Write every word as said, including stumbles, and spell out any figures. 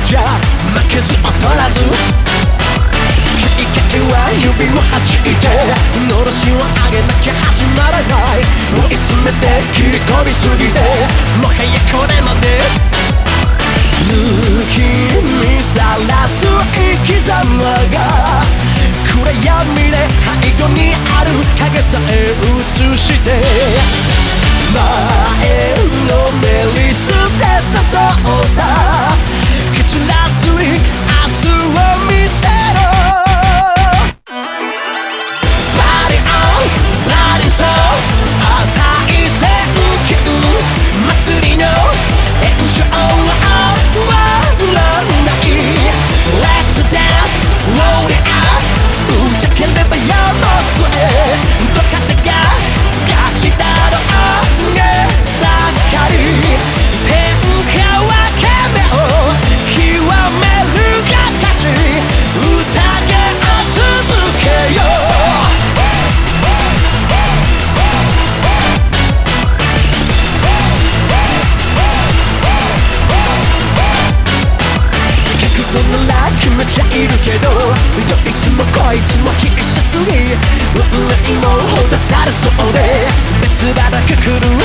じゃ負けず劣らずきっかけは指を弾いてのろしを上げなきゃ始まらない追い詰めて切り込みすぎてもはやこれまで抜きにさらす生き様が暗闇で背後にある影さえ映して前のメリスで誘った蹴散らずに圧を見せろBloody on, bloody soul 値千金祭りの炎上は終わらない Let's dance, roll the eyes うちゃければ世の末どかたが勝ちだろうげ盛り天下分け目を極めるが勝ち宴を続けよう覚悟なら決めちゃいるけどどいつもこいつも必死すぎ運命もほだされそうで別腹くくる